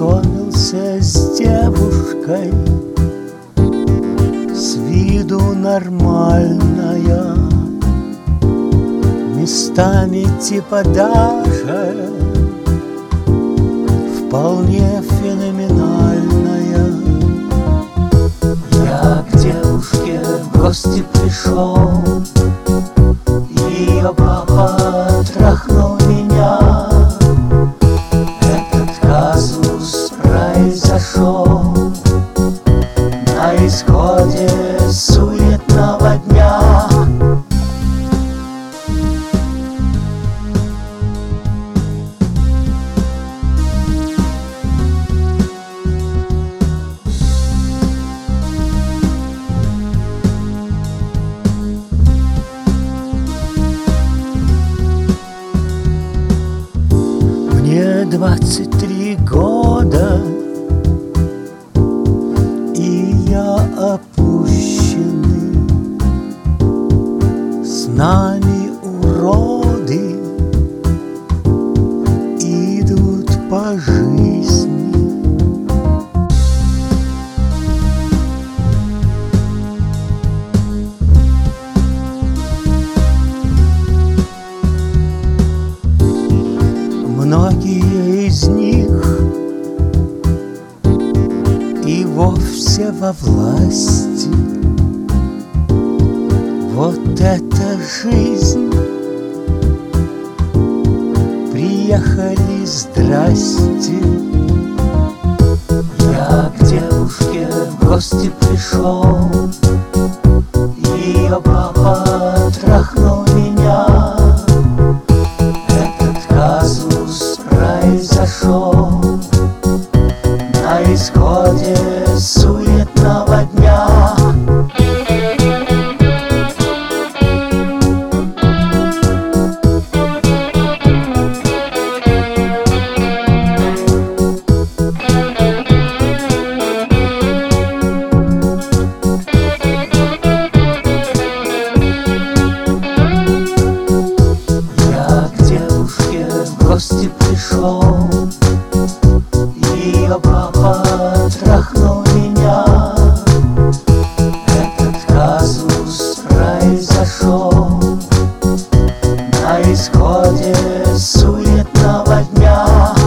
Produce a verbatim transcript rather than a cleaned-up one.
познакомился с девушкой, с виду нормальная, местами типа даже вполне феноменальная. Я к девушке в гости пришел, ее папа трахнул меня. Этот казус произошел на исходе суетного дня. Мне двадцать три года, и я опущенный. С нами уроды идут по жизни. Многие из них и вовсе во власти. Вот эта жизнь. Приехали, здрасте. Я к девушке в гости пришел, ее папа трахнул меня. Произошел на исходе суетного дня. Я к девушке в гости пришел, ее папа трахнул меня. Этот казус произошел на исходе суетного дня.